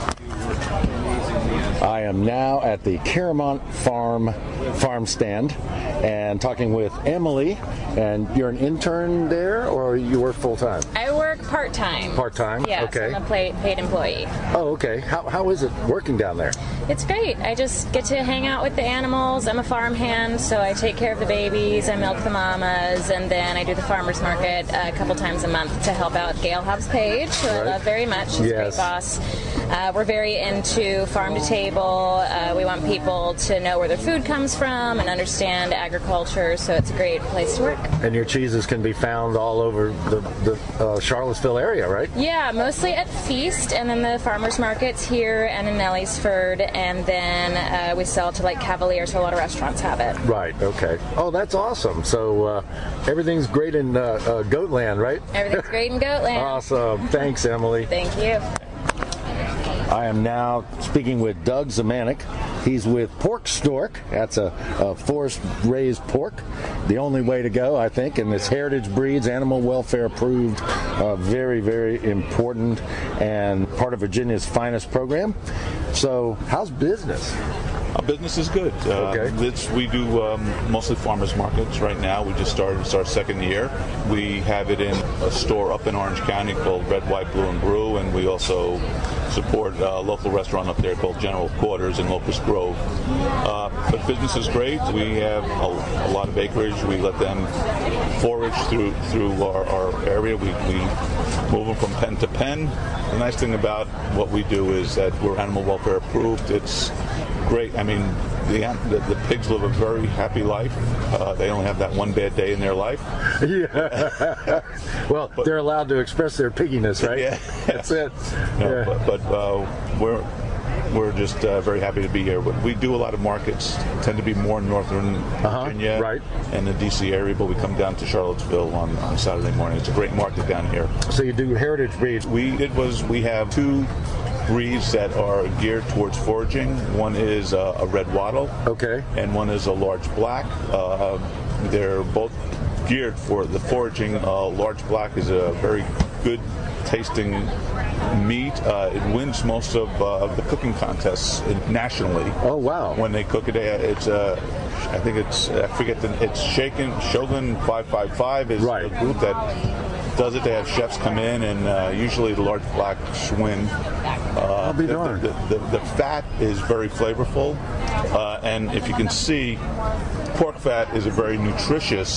I am now at the Caramount Farm farm stand and talking with Emily. And you're an intern there, or you work full time? I work part-time. Part-time? Yes, Okay. I'm a pla- paid employee. Oh, okay. How how is it working down there? It's great. I just get to hang out with the animals. I'm a farm hand, so I take care of the babies, I milk the mamas, and then I do the farmer's market a couple times a month to help out Gail Hobbs Page, who I Right. love very much. She's Yes. a great boss. Uh, we're very into farm to table. Uh, we want people to know where their food comes from and understand agriculture, so it's a great place to work. And your cheeses can be found all over the, the uh, Charlottesville area, right? Yeah, mostly at Feast, and then the farmers markets here and in Nelliesford, and then uh, we sell to like Cavalier, so a lot of restaurants have it. Right. Okay. Oh, that's awesome. So uh, everything's great in uh, uh, Goatland, right? Everything's great in Goatland. Awesome. Thanks, Emily. Thank you. I am now speaking with Doug Zamanek. He's with Pork Stork. That's a, a forest-raised pork. The only way to go, I think, and it's heritage breeds, animal welfare approved, uh, very, very important, and part of Virginia's finest program. So, how's business? Our business is good. Uh, Okay. It's, we do um, mostly farmers markets right now. We just started. It's our second year. We have it in a store up in Orange County called Red, White, Blue, and Brew, and we also support a local restaurant up there called General Quarters in Locust Grove. Uh, but business is great. We have a, a lot of acreage. We let them forage through through our, our area. We, we move them from pen to pen. The nice thing about what we do is that we're animal welfare approved. It's great. I mean, the, the, the pigs live a very happy life. Uh, they only have that one bad day in their life. Yeah. Well, But- they're allowed to express their pigginess, right? Yeah. That's it. No, Yeah. But, but uh, we're we're just uh, very happy to be here. We do a lot of markets. Tend to be more in northern Uh-huh, Virginia right. and the D C area, but we come down to Charlottesville on, on Saturday morning. It's a great market down here. So you do heritage breeds. We did was we have two breeds that are geared towards foraging. One is uh, a red wattle, Okay. and one is a large black. Uh, they're both geared for the foraging. Uh, large black is a very good tasting meat. Uh, it wins most of, uh, of the cooking contests nationally. Oh, wow. When they cook it, it's uh, I think it's I forget the it's Shaken Shogun five five five is Right. a group that does it. They have chefs come in, and uh, usually the large blacks win. Uh, I'll be the, darned. The, the, the fat is very flavorful, uh, and if you can see, pork fat is a very nutritious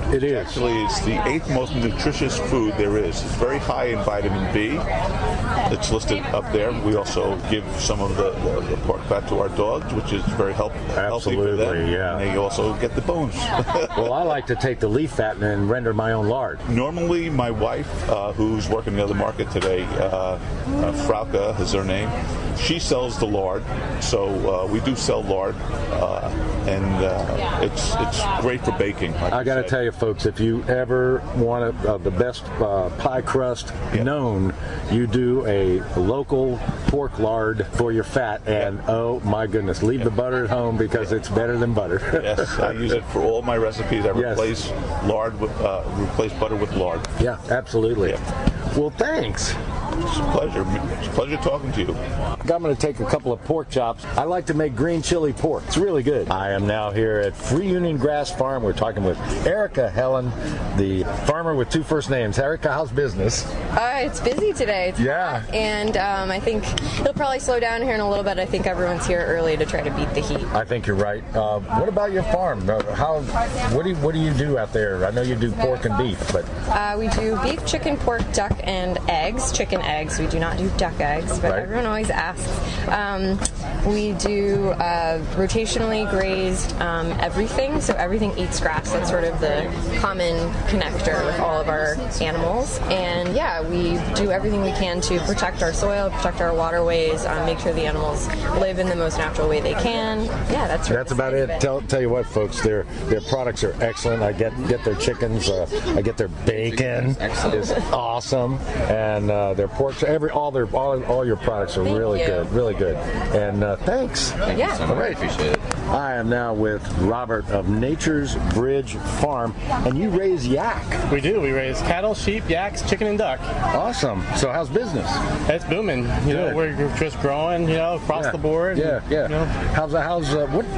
It is. Actually, it's the eighth most nutritious food there is. It's very high in vitamin B. It's listed up there. We also give some of the, the, the pork fat to our dogs, which is very help, healthy for them. Absolutely, yeah. And they also get the bones. Well, I like to take the leaf fat and render my own lard. Normally, my wife, uh, who's working the other market today, uh, uh, Frauke is her name, she sells the lard. So uh, we do sell lard, uh, and uh, it's it's great for baking. Like I got to tell you, folks, if you ever want a, uh, the best uh, pie crust yep. known, you do a local pork lard for your fat, and yep. oh my goodness, leave yep. the butter at home because yep. it's better than butter. Yes, I use it for all my recipes. I yes. replace lard with uh, replace butter with lard. Yeah, absolutely. Yep. Well, thanks. It's a pleasure. It's a pleasure talking to you. I'm going to take a couple of pork chops. I like to make green chili pork. It's really good. I am now here at Free Union Grass Farm. We're talking with Erica Helen, the farmer with two first names. Erica, how's business? Uh, it's busy today. It's yeah. hot, and um, I think it'll probably slow down here in a little bit. I think everyone's here early to try to beat the heat. I think you're right. Uh, what about your farm? How? What do you, what do you do out there? I know you do pork and beef, but uh, we do beef, chicken, pork, duck, and eggs. Chicken eggs. We do not do duck eggs, but right. everyone always asks. Um, we do uh, rotationally grazed um, everything, so everything eats grass. That's sort of the common connector with all of our animals. And yeah, we do everything we can to protect our soil, protect our waterways, um, make sure the animals live in the most natural way they can. Yeah, that's that's about it. it. Tell tell you what, folks, their their products are excellent. I get get their chickens, uh, I get their bacon. Excellent. It's awesome, and uh, their pork. Every all their all, all your products are Thank really you. good, really good. And uh, thanks. Thank yeah. you so much. I appreciate it. I am now with Robert of Nature's Bridge Farm, and you raise yak. We do. We raise cattle, sheep, yaks, chicken, and duck. Awesome. So how's business? It's booming. You Good. know, we're just growing. You know, across yeah. the board. Yeah, and, yeah. You know. How's how's uh, what?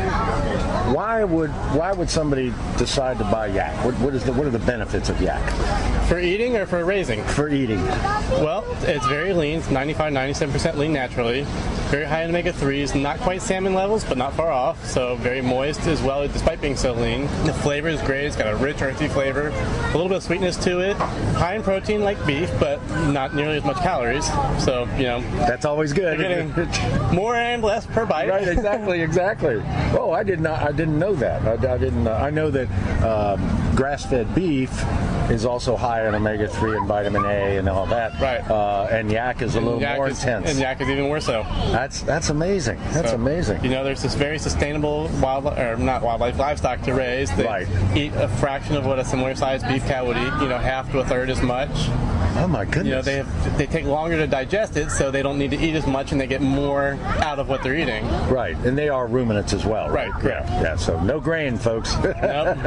Why would why would somebody decide to buy yak? What what is the what are the benefits of yak? For eating or for raising? For eating. Well, it's very lean. It's ninety-five, ninety-seven percent lean naturally. Very high in omega threes. Not quite salmon levels, but not far off. So very moist as well, despite being so lean. The flavor is great. It's got a rich, earthy flavor. A little bit of sweetness to it. High in protein like beef, but not nearly as much calories. So, you know. That's always good. You're getting more and less per bite. Right, exactly, exactly. Oh, I did not. I didn't know that. I, I didn't. Uh, I know that um, grass-fed beef is also high in omega three and vitamin A and all that. Right. Uh, and yak is a little more is, intense. And yak is even more so. That's that's amazing. That's so, amazing. You know, there's this very sustainable wildlife, or not wildlife, livestock to raise. They right. eat a fraction of what a similar-sized beef cow would eat. You know, half to a third as much. Oh my goodness. You know, they have, they take longer to digest it, so they don't need to eat as much, and they get more out of what they're eating. Right, and they are ruminants as well. Right. Right. Correct. Yeah. yeah. So no grain, folks. Nope.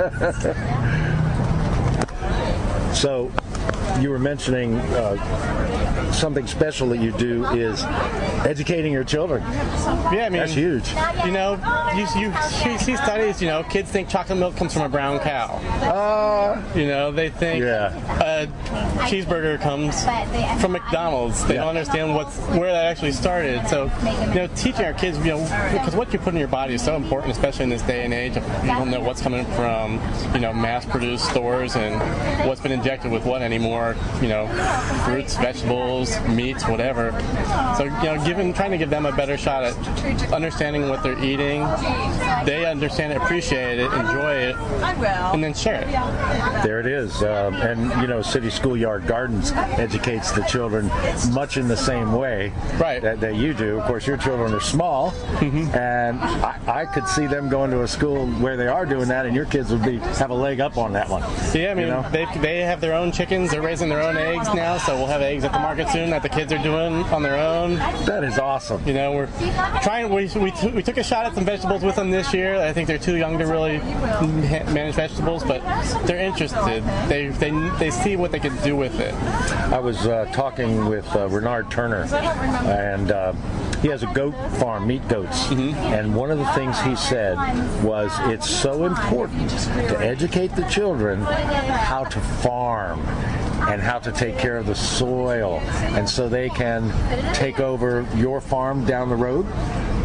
So, you were mentioning uh, something special that you do is educating your children. Yeah, I mean, that's huge. You know, you, you, you see studies. You know, kids think chocolate milk comes from a brown cow. Uh, you know, they think yeah. a cheeseburger comes from McDonald's. They yeah. don't understand what's where that actually started. So, you know, teaching our kids, you know, because what you put in your body is so important, especially in this day and age. If you don't know what's coming from, you know, mass-produced stores and what's been injected with what anymore. You know, fruits, vegetables, meats, whatever. So, you know, giving, trying to give them a better shot at understanding what they're eating. They understand it, appreciate it, enjoy it, and then share it. There it is. Um, and, you know, City Schoolyard Gardens educates the children much in the same way right. that, that you do. Of course, your children are small, mm-hmm. and I, I could see them going to a school where they are doing that, and your kids would be have a leg up on that one. Yeah, I mean, you know? they they have their own chickens. They're raising their own eggs now, so we'll have eggs at the market soon that the kids are doing on their own. That is awesome. You know, we're trying. We we, t- we took a shot at some vegetables with them this year. I think they're too young to really manage vegetables, but they're interested. They they they see what they can do with it. I was uh, talking with uh, Renard Turner, and uh, he has a goat farm, meat goats, mm-hmm. and one of the things he said was it's so important to educate the children how to farm and how to take care of the soil, and so they can take over your farm down the road.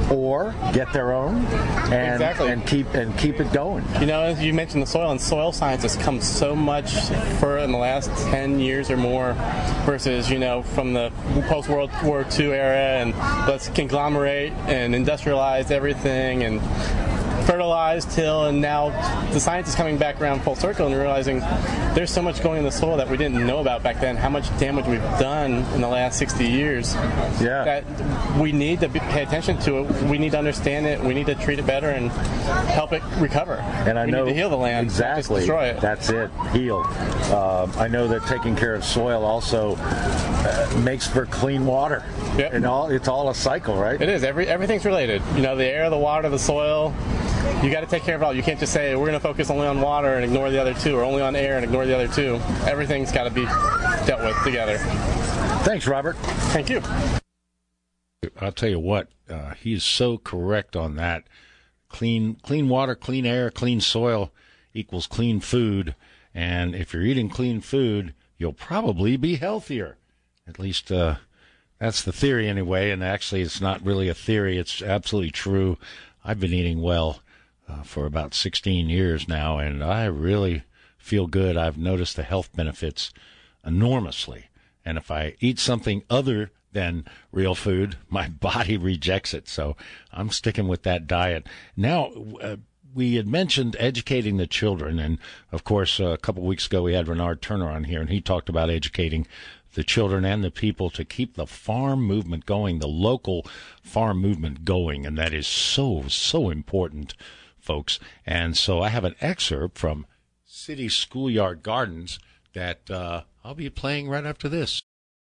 or get their own and, exactly. and keep and keep it going. You know, as you mentioned the soil, and soil science has come so much for in the last ten years or more versus, you know, from the post-World War Two era, and let's conglomerate and industrialize everything and fertilize, till, and now the science is coming back around full circle and realizing there's so much going in the soil that we didn't know about back then, how much damage we've done in the last sixty years. Yeah. That we need to be, pay attention to it. We need to understand it. We need to treat it better and help it recover. And I we know need to heal the land, exactly. not just destroy it. That's it. Heal. Uh, I know that taking care of soil also uh, makes for clean water. Yep. And all it's all a cycle, right? It is. Every everything's related. You know, the air, the water, the soil. You got to take care of it all. You can't just say we're going to focus only on water and ignore the other two, or only on air and ignore the other two. Everything's got to be dealt with together. Thanks, Robert. Thank you. I'll tell you what, uh, he is so correct on that. Clean, clean water, clean air, clean soil equals clean food. And if you're eating clean food, you'll probably be healthier. At least uh, that's the theory anyway. And actually, it's not really a theory. It's absolutely true. I've been eating well uh, for about sixteen years now, and I really feel good. I've noticed the health benefits enormously. And if I eat something other than real food, my body rejects it. So I'm sticking with that diet. Now, uh, we had mentioned educating the children. And, of course, uh, a couple of weeks ago we had Renard Turner on here, and he talked about educating the children and the people to keep the farm movement going, the local farm movement going. And that is so, so important, folks. And so I have an excerpt from City Schoolyard Gardens that uh, I'll be playing right after this.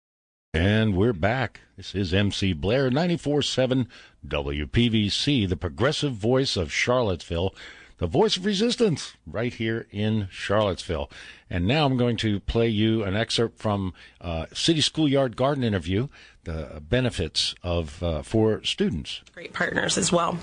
And we're back. This is M C Blair, ninety-four point seven W P V C, the progressive voice of Charlottesville, the voice of resistance right here in Charlottesville. And now I'm going to play you an excerpt from uh, City Schoolyard Garden interview, the benefits of uh, for students. Great partners as well.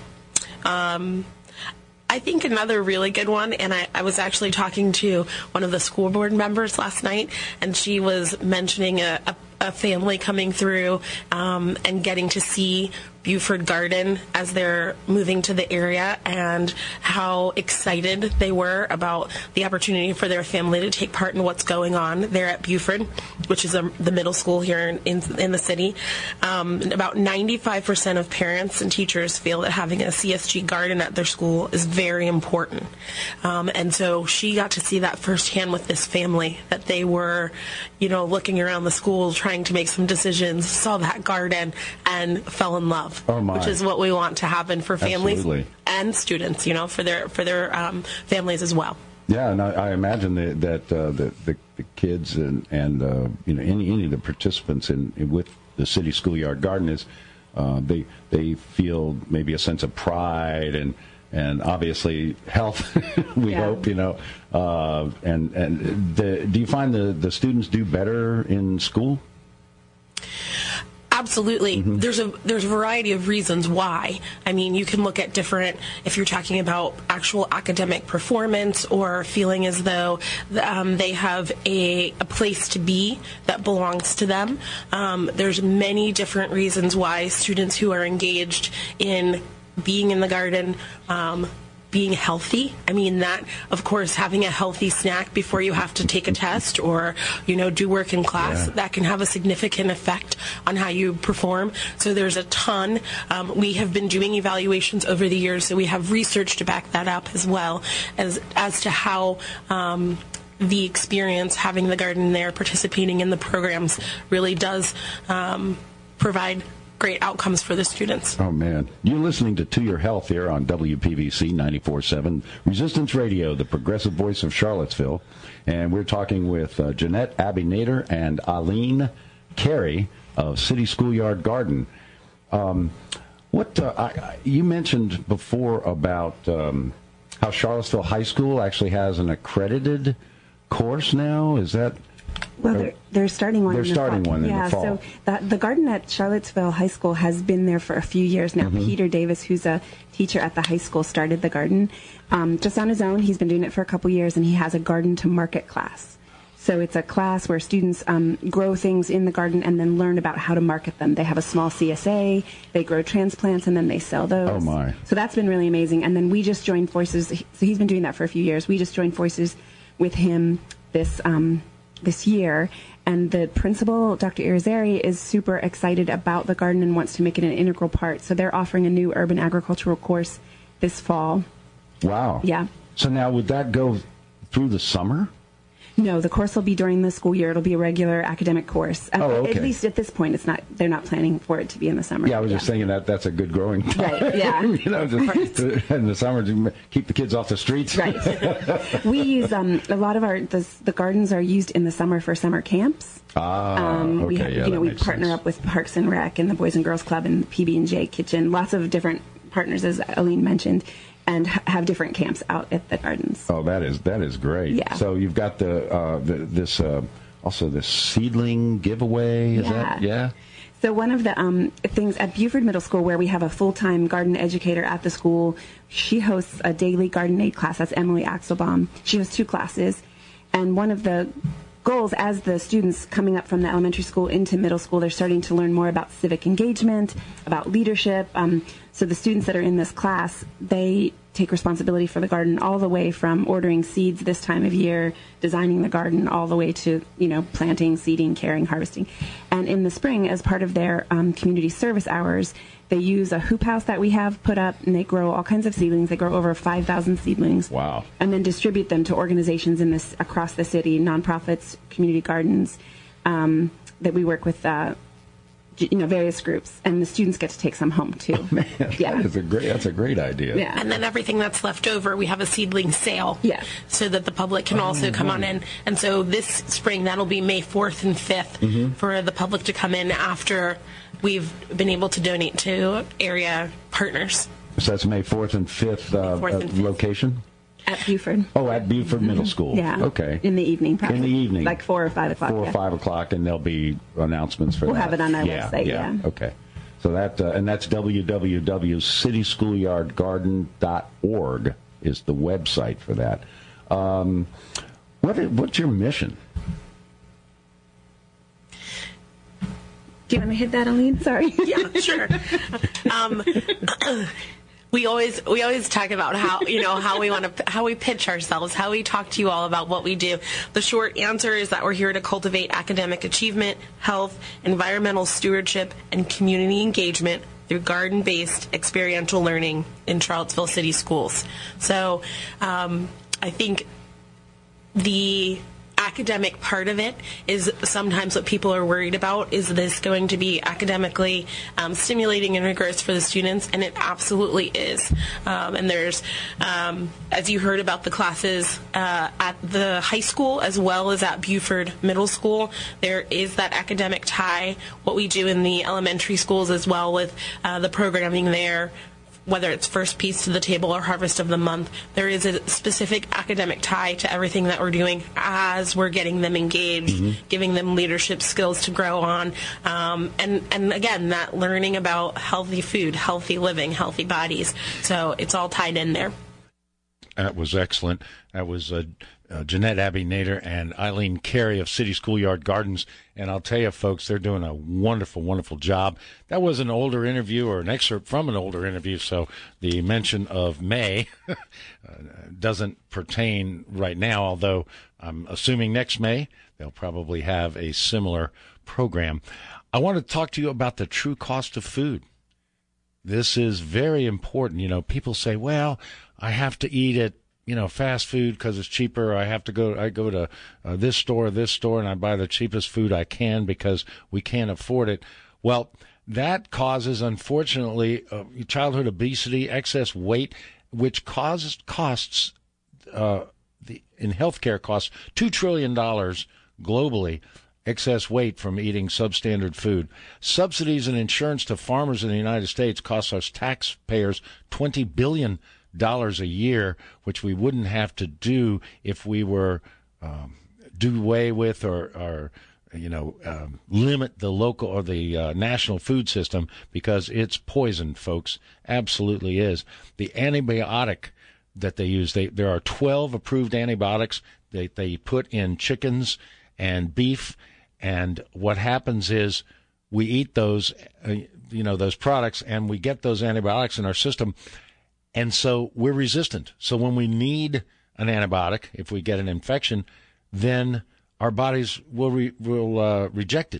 Um, I think another really good one, and I, I was actually talking to one of the school board members last night, and she was mentioning a, a, a family coming through um, and getting to see Buford Garden as they're moving to the area, and how excited they were about the opportunity for their family to take part in what's going on there at Buford, which is a, the middle school here in, in, in the city. Um, about ninety-five percent of parents and teachers feel that having a C S G garden at their school is very important. Um, and so she got to see that firsthand with this family, that they were, you know, looking around the school trying to make some decisions, saw that garden, and fell in love. Oh my. Which is what we want to happen for families Absolutely. and students, you know, for their for their um, families as well. Yeah, and I, I imagine that, that uh, the, the the kids and and uh, you know any any of the participants in, in with the City Schoolyard Garden is uh, they they feel maybe a sense of pride and and obviously health. we Yeah. hope, you know. Uh, and and the, do you find the the students do better in school? Absolutely. Mm-hmm. There's a there's a variety of reasons why. I mean, you can look at different, if you're talking about actual academic performance or feeling as though um, they have a, a place to be that belongs to them. Um, there's many different reasons why students who are engaged in being in the garden, um, being healthy. I mean, that, of course, having a healthy snack before you have to take a test or, you know, do work in class, Yeah. that can have a significant effect on how you perform. So there's a ton. Um, we have been doing evaluations over the years, so we have research to back that up as well as, as to how um, the experience, having the garden there, participating in the programs, really does um, provide great outcomes for the students. Oh, man. You're listening to To Your Health here on W P V C ninety-four point seven, Resistance Radio, the progressive voice of Charlottesville. And we're talking with uh, Jeanette Abbey Nader and Aline Carey of City Schoolyard Garden. Um, what uh, I, I, you mentioned before about um, how Charlottesville High School actually has an accredited course now. Is that... Well, they're, they're starting one. They're in the starting fall. one in yeah, the fall. so the, the garden at Charlottesville High School has been there for a few years now. Mhm. Peter Davis, who's a teacher at the high school, started the garden um, just on his own. He's been doing it for a couple years, and he has a garden to market class. So it's a class where students um, grow things in the garden and then learn about how to market them. They have a small C S A, they grow transplants, and then they sell those. Oh, my. So that's been really amazing. And then we just joined forces. So he's been doing that for a few years. We just joined forces with him this um, this year. And the principal, Doctor Irizarry, is super excited about the garden and wants to make it an integral part. So they're offering a new urban agricultural course this fall. Wow. Yeah. So now would that go through the summer? No, the course will be during the school year. It'll be a regular academic course. At, Oh, okay. at least at this point, it's not. They're not planning for it to be in the summer. Yeah, I was just thinking that that's a good growing time. Right, yeah. you know, just to, in the summer to keep the kids off the streets. Right. We use um, a lot of our the, the gardens are used in the summer for summer camps. Ah, um, okay, we have, yeah, you know, that we makes partner sense. up with Parks and Rec and the Boys and Girls Club and the P B and J Kitchen. Lots of different partners, as Aline mentioned, and ha- have different camps out at the gardens. Oh, that is that is great. Yeah. So you've got the, uh, the this uh, also this seedling giveaway. Is Yeah. that yeah? So one of the um, things at Buford Middle School, where we have a full-time garden educator at the school, she hosts a daily garden aid class. That's Emily Axelbaum. She has two classes, and one of the goals as the students coming up from the elementary school into middle school, they're starting to learn more about civic engagement, about leadership. Um, so the students that are in this class, they take responsibility for the garden all the way from ordering seeds this time of year, designing the garden, all the way to, you know, planting, seeding, caring, harvesting. And in the spring, as part of their um, community service hours, they use a hoop house that we have put up, and they grow all kinds of seedlings. They grow over five thousand seedlings. Wow. And then distribute them to organizations in this across the city, nonprofits, community gardens, um, that we work with, uh, you know, various groups. And the students get to take some home, too. Oh, man, Yeah. that is a great, that's a great idea. Yeah. And then everything that's left over, we have a seedling sale. Yeah. So that the public can also come on in. And so this spring, that'll be May fourth and fifth Mhm. for the public to come in after we've been able to donate to area partners. So that's May fourth and fifth, uh, fourth and uh, fifth. location? At Buford. Oh, at Buford Middle School. Yeah. Okay. In the evening, probably. In the evening. Like four or five o'clock. Four or yeah. five o'clock, and there'll be announcements for We'll that. have it on our yeah, website, Yeah. yeah. Okay. So that uh, and that's w w w dot city schoolyard garden dot org is the website for that. Um, what is, what's your mission? Do you want to hit that, Aline? Sorry. Yeah, sure. Um, we always we always talk about how you know how we want to how we pitch ourselves, how we talk to you all about what we do. The short answer is that we're here to cultivate academic achievement, health, environmental stewardship, and community engagement through garden-based experiential learning in Charlottesville City Schools. So um, I think the academic part of it is sometimes what people are worried about. Is this going to be academically um, stimulating and rigorous for the students? And it absolutely is. Um, and there's, um, as you heard about the classes uh, at the high school as well as at Buford Middle School, there is that academic tie. What we do in the elementary schools as well with uh, the programming there, whether it's First Piece to the Table or Harvest of the Month, there is a specific academic tie to everything that we're doing as we're getting them engaged, mm-hmm. giving them leadership skills to grow on. Um, and, and again, that learning about healthy food, healthy living, healthy bodies. So it's all tied in there. That was excellent. That was uh, uh, Jeanette Abbey Nader and Eileen Carey of City Schoolyard Gardens. And I'll tell you, folks, they're doing a wonderful, wonderful job. That was an older interview or an excerpt from an older interview, so the mention of May uh, doesn't pertain right now, although I'm assuming next May they'll probably have a similar program. I want to talk to you about the true cost of food. This is very important. You know, people say, well, I have to eat at, you know, fast food because it's cheaper. I have to go, I go to uh, this store, this store, and I buy the cheapest food I can because we can't afford it. Well, that causes, unfortunately, uh, childhood obesity, excess weight, which causes costs, uh, the in healthcare costs, two trillion dollars globally. Excess weight from eating substandard food. Subsidies and insurance to farmers in the United States cost us taxpayers twenty billion dollars a year, which we wouldn't have to do if we were um, do away with or, or you know, um, limit the local or the uh, national food system because it's poison, folks. Absolutely is. The antibiotic that they use, they, there are twelve approved antibiotics they, they put in chickens and beef, and what happens is we eat those, uh, you know, those products, and we get those antibiotics in our system, and so we're resistant. So when we need an antibiotic, if we get an infection, then our bodies will re- will uh, reject it,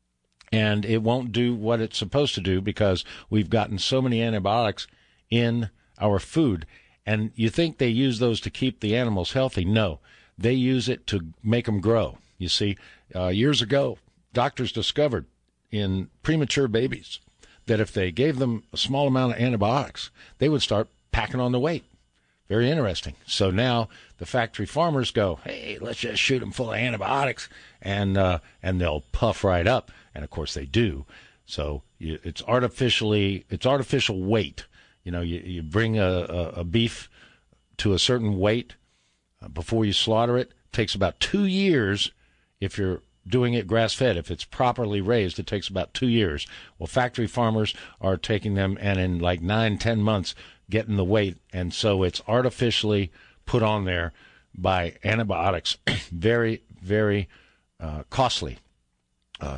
and it won't do what it's supposed to do because we've gotten so many antibiotics in our food. And you think they use those to keep the animals healthy? No, they use it to make them grow. You see, uh, years ago, doctors discovered in premature babies that if they gave them a small amount of antibiotics, they would start packing on the weight. Very interesting. So now the factory farmers go, hey, let's just shoot them full of antibiotics, and uh, and they'll puff right up. And, of course, they do. So you, it's artificially, it's artificial weight. You know, you, you bring a, a, a beef to a certain weight uh, before you slaughter it. It takes about two years if you're doing it grass-fed. If it's properly raised, it takes about two years. Well, factory farmers are taking them, and in like nine, ten months, getting the weight, and so it's artificially put on there by antibiotics. Very, very uh, costly. Uh,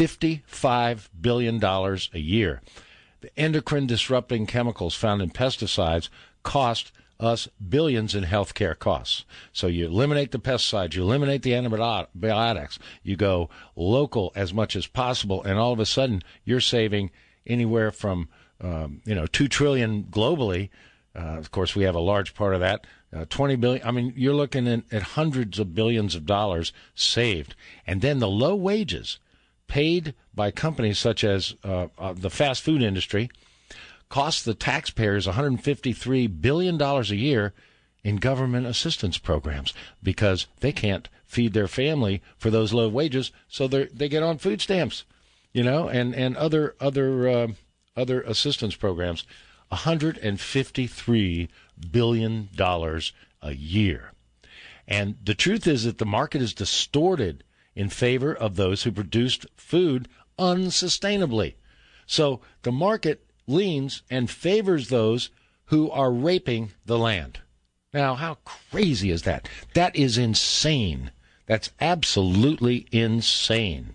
fifty-five billion dollars a year. The endocrine-disrupting chemicals found in pesticides cost us billions in healthcare costs. So you eliminate the pesticides, you eliminate the antibiotics, you go local as much as possible, and all of a sudden you're saving anywhere from Um, you know, two trillion globally. Uh, of course, we have a large part of that. Uh, twenty billion. I mean, you're looking at, at hundreds of billions of dollars saved, and then the low wages paid by companies such as uh, uh, the fast food industry cost the taxpayers one hundred fifty-three billion dollars a year in government assistance programs because they can't feed their family for those low wages, so they they get on food stamps, you know, and and other other. Uh, other assistance programs, one hundred fifty-three billion dollars a year. And the truth is that the market is distorted in favor of those who produced food unsustainably. So the market leans and favors those who are raping the land. Now, how crazy is that? That is insane. That's absolutely insane.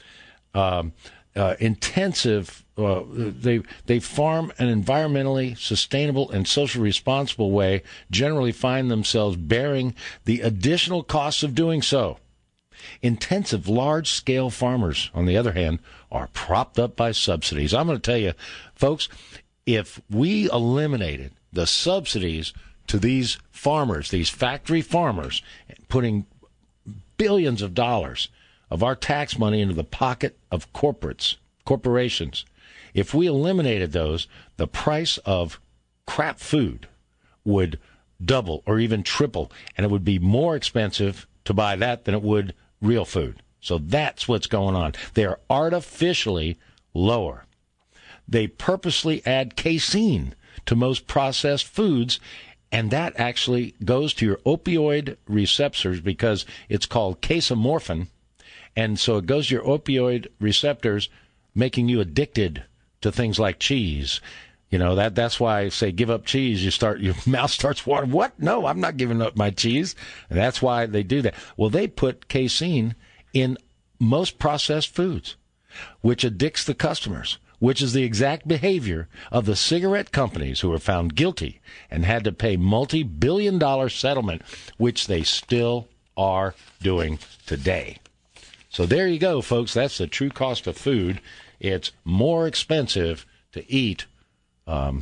Um, uh, intensive Uh, they they farm an environmentally sustainable and socially responsible way, generally find themselves bearing the additional costs of doing so. Intensive, large-scale farmers, on the other hand, are propped up by subsidies. I'm going to tell you, folks, if we eliminated the subsidies to these farmers, these factory farmers, putting billions of dollars of our tax money into the pocket of corporates, corporations, if we eliminated those, the price of crap food would double or even triple, and it would be more expensive to buy that than it would real food. So that's what's going on. They are artificially lower. They purposely add casein to most processed foods, and that actually goes to your opioid receptors because it's called casomorphin, and so it goes to your opioid receptors, making you addicted to things like cheese. You know, that that's why I say give up cheese. You start, your mouth starts watering. What? No, I'm not giving up my cheese. And that's why they do that. Well, they put casein in most processed foods, which addicts the customers, which is the exact behavior of the cigarette companies who were found guilty and had to pay multi-billion dollar settlement, which they still are doing today. So there you go, folks. That's the true cost of food. It's more expensive to eat um,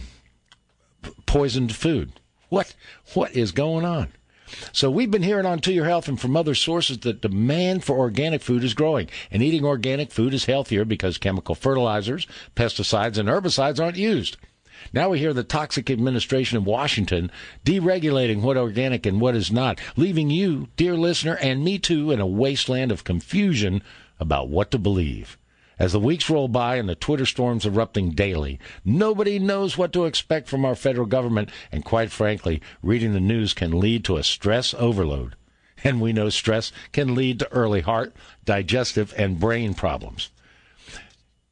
p- poisoned food. What what is going on? So we've been hearing on To Your Health and from other sources that demand for organic food is growing, and eating organic food is healthier because chemical fertilizers, pesticides, and herbicides aren't used. Now we hear the toxic administration in Washington deregulating what organic and what is not, leaving you, dear listener, and me too, in a wasteland of confusion about what to believe. As the weeks roll by and the Twitter storms erupting daily, nobody knows what to expect from our federal government, and quite frankly, reading the news can lead to a stress overload. And we know stress can lead to early heart, digestive, and brain problems.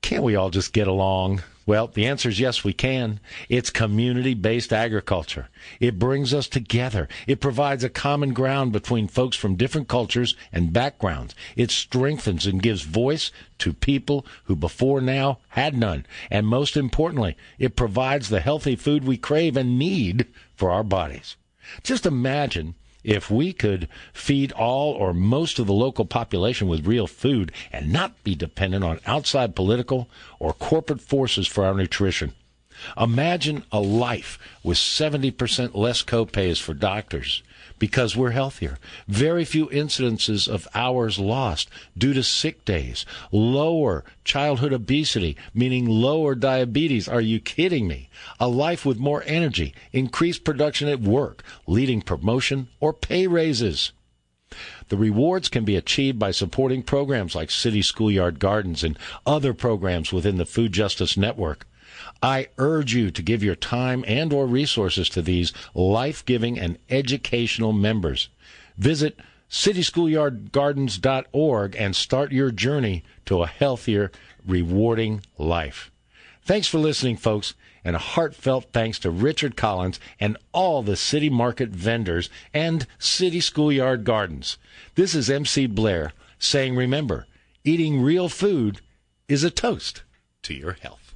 Can't we all just get along? Well, the answer is yes, we can. It's community-based agriculture. It brings us together. It provides a common ground between folks from different cultures and backgrounds. It strengthens and gives voice to people who before now had none. And most importantly, it provides the healthy food we crave and need for our bodies. Just imagine if we could feed all or most of the local population with real food and not be dependent on outside political or corporate forces for our nutrition. Imagine a life with seventy percent less copays for doctors because we're healthier. Very few incidences of hours lost due to sick days. Lower childhood obesity, meaning lower diabetes. Are you kidding me? A life with more energy, increased production at work, leading promotion or pay raises. The rewards can be achieved by supporting programs like City Schoolyard Gardens and other programs within the Food Justice Network. I urge you to give your time and or resources to these life-giving and educational members. Visit city schoolyard gardens dot org and start your journey to a healthier, rewarding life. Thanks for listening, folks, and a heartfelt thanks to Richard Collins and all the City Market vendors and City Schoolyard Gardens. This is M C Blair saying, remember, eating real food is a toast to your health.